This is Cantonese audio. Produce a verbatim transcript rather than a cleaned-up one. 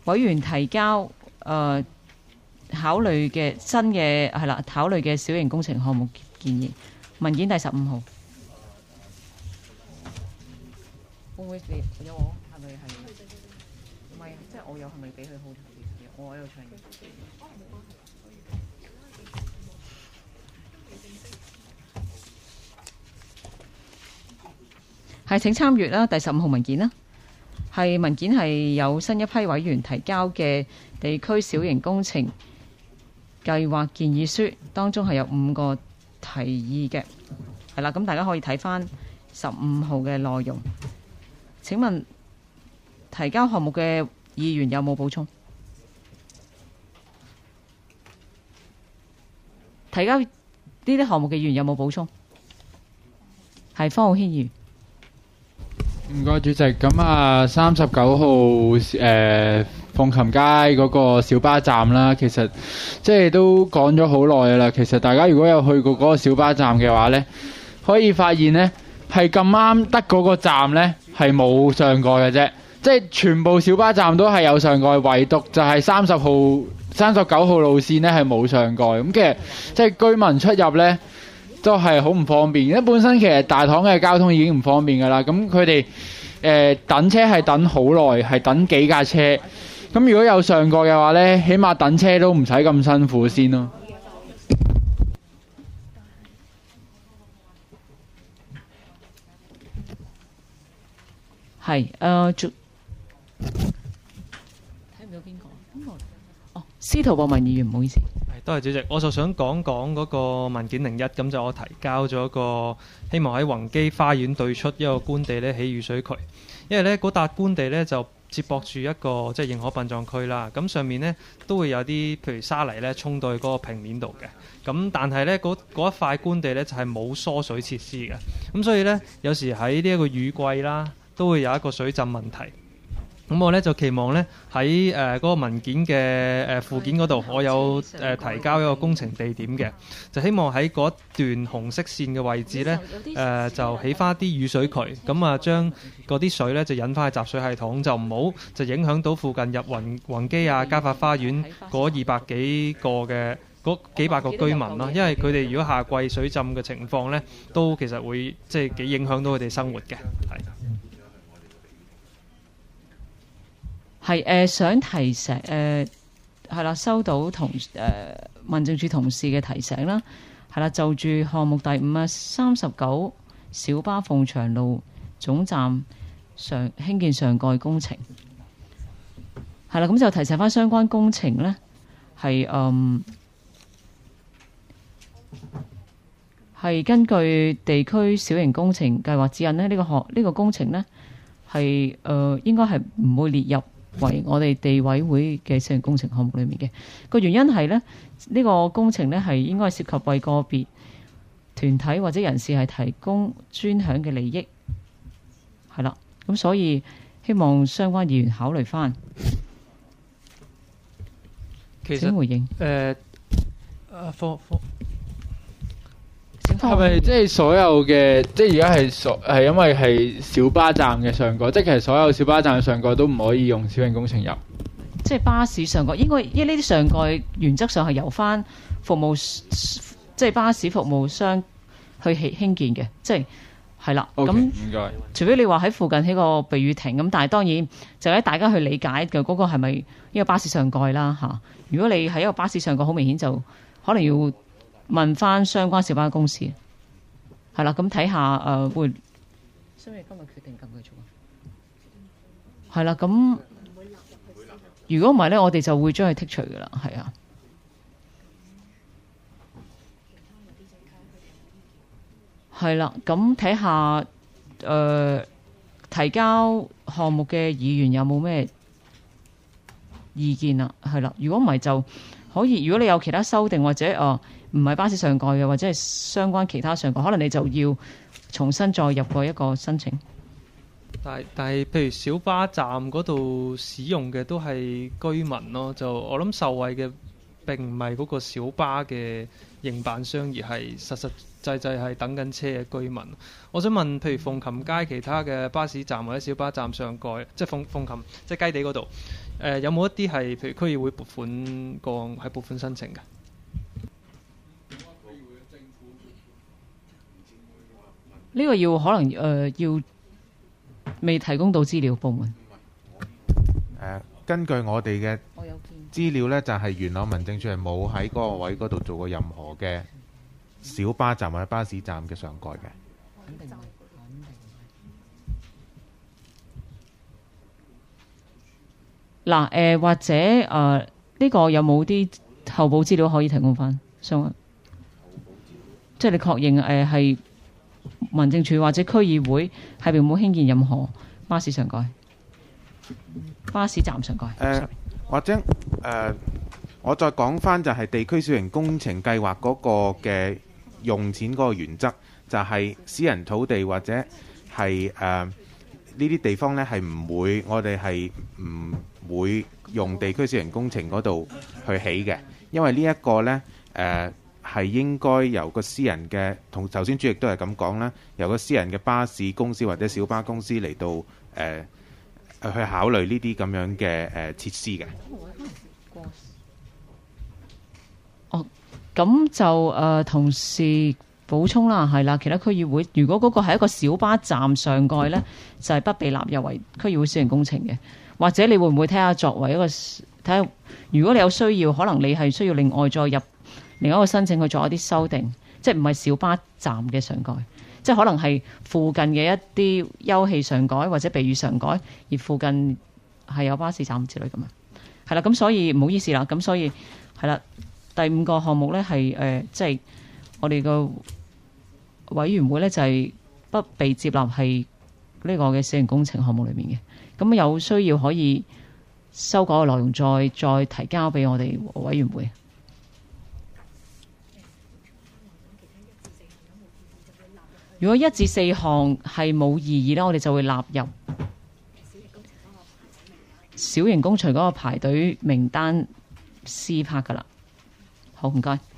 委員提交誒、呃、考慮嘅新嘅係啦，考慮嘅小型工程項目建議文件第十五號。會唔會你有我係咪係？唔係，即係我有係咪俾佢好啲？我有唱嘢。係請參閱啦，第十五號文件啦。係文件係有新一批委員提交嘅地區小型工程計劃建議書，當中係有五個提議嘅。係啦，咁大家可以睇翻十五號嘅內容。請問提交項目嘅議員有冇補充？提交呢啲項目嘅議員有冇補充？係方浩軒議員。 唔該，主席。咁啊，三十九號誒鳳琴街嗰個小巴站啦，其實即係都講咗好耐㗎啦。其實大家如果有去過嗰個小巴站嘅話呢，可以發現呢係咁啱得嗰個站呢係冇上蓋嘅啫，即係全部小巴站都係有上蓋，唯獨就係三十號、三十九號路線呢係冇上蓋。咁其實即係居民出入呢都係好唔方便，因為本身其實大棠嘅交通已經唔方便㗎啦。咁佢哋誒等車係等好耐，係等幾架車。咁如果有上蓋嘅話呢，起碼等車都唔使咁辛苦先咯。 係誒，做睇唔到邊個？邊個？哦，司徒博文議員，唔好意思。 多謝主席，我就想講講嗰個文件零一，咁就我提交咗一個希望喺宏基花園對出一個官地呢起雨水渠，因為呢嗰笪官地呢就接駁住一個即係認可殯葬區啦，咁上面呢都會有啲譬如沙泥呢沖到去嗰個平面度嘅，咁但係呢嗰嗰一塊官地呢就係冇疏水設施嘅，咁所以呢有時喺呢一個雨季啦都會有一個水浸問題。咁我咧就期望咧喺誒嗰個文件嘅誒、呃、附件嗰度，我有誒、呃、提交一個工程地點嘅，就希望喺嗰段紅色線嘅位置咧誒、呃、就起翻啲雨水渠，咁啊將嗰啲水咧就引翻去集水系統，就唔好就影響到附近入宏宏基啊、嘉發花園嗰二百幾個嘅嗰幾百個居民啦，因為佢哋如果夏季水浸嘅情況咧，都其實會即係幾影響到佢哋生活嘅，係。 係誒、呃、想提醒誒係啦，收到同誒、呃、民政處同事嘅提醒啦，係啦，就住項目第五啊三十九小巴鳳翔路總站上興建上蓋工程，係啦，咁就提醒翻相關工程呢係嗯係根據地區小型工程計劃指引呢，呢、這個項呢、這個工程呢係誒、呃、應該係唔會列入為我哋地委會嘅小型工程項目裏面嘅。個原因係呢，呢、這個工程呢係應該涉及為個別團體或者人士係提供專享嘅利益，係啦，咁所以希望相關議員考慮翻。 其實請回應。 誒誒科科係咪即係所有嘅，即係而家係所係因為係小巴站嘅上蓋，即係其實所有小巴站嘅上蓋都唔可以用小型工程入。 即係巴士上蓋應該，因為呢啲上蓋原則上係由翻服務，即係巴士服務商去起興建嘅，即係係啦。咁唔該。除非你話喺附近起個避雨亭咁，但係當然就喺大家去理解嘅嗰個係咪一個巴士上蓋啦嚇。如果你係一個巴士上蓋，好明顯就可能要問翻相關小巴公司，係啦，咁睇下誒會，所以今日決定咁去做啊，係啦，咁如果唔係咧，我哋就會將佢剔除噶啦，係啊，係啦，咁睇下誒提交項目嘅議員有冇咩意見啊？係啦，如果唔係就可以，如果你有其他修訂或者誒。呃唔係巴士上蓋嘅，或者係相關其他上蓋，可能你就要重新再入過一個申請。 但係但係，譬如小巴站嗰度使用嘅都係居民咯，就我諗受惠嘅並唔係嗰個小巴嘅營辦商，而係實實際際係等緊車嘅居民。我想問，譬如鳳琴街其他嘅巴士站或者小巴站上蓋，即係鳳鳳琴即係雞地嗰度， 呃、有冇一啲係譬如區議會撥款個係撥款申請嘅？ 呢個要可能誒、呃、要未提供到資料部門。 誒、呃，根據我哋嘅資料呢，就係、是、元朗民政處係冇喺嗰個位嗰度做過任何嘅小巴站或者巴士站嘅上蓋嘅。 嗱，誒、呃、或者誒呢、呃這個有冇啲後補資料可以提供翻？想即係你確認誒係。呃民政處或者區議會係咪冇興建任何巴士上蓋、巴士站上蓋？誒、 呃，或者誒、呃，我再講翻就係地區小型工程計劃嗰個嘅用錢嗰個原則，就係、是、私人土地或者係誒呢啲地方呢係唔會，我哋係唔會用地區小型工程嗰度去起嘅，因為呢一個呢。誒、呃。係應該由個私人嘅，同頭先主席都係咁講啦，由個私人嘅巴士公司或者小巴公司嚟到誒、呃、去考慮呢啲咁樣嘅誒、呃、設施嘅。 哦，咁就誒、呃、同事補充啦，係啦，其他區議會如果嗰個係一個小巴站上蓋呢，就係、是、不被納入為區議會小型工程嘅。或者你會唔會睇下作為一個睇下，如果你有需要，可能你係需要另外再入。另一個申請去做一啲修訂，即係唔係小巴站嘅上蓋，即係可能係附近嘅一啲休憩上蓋或者避雨上蓋，而附近係有巴士站之類咁啊。係啦，咁所以唔好意思啦，咁所以係啦，第五個項目咧係誒，即係我哋個委員會咧就係不被接納係呢個嘅小型工程項目裏面嘅，咁有需要可以修改嘅內容再再提交俾我哋委員會。如果一至四項係冇異議咧，我哋就會納入小型工程嗰個排隊名單 C part 噶啦。好，唔該。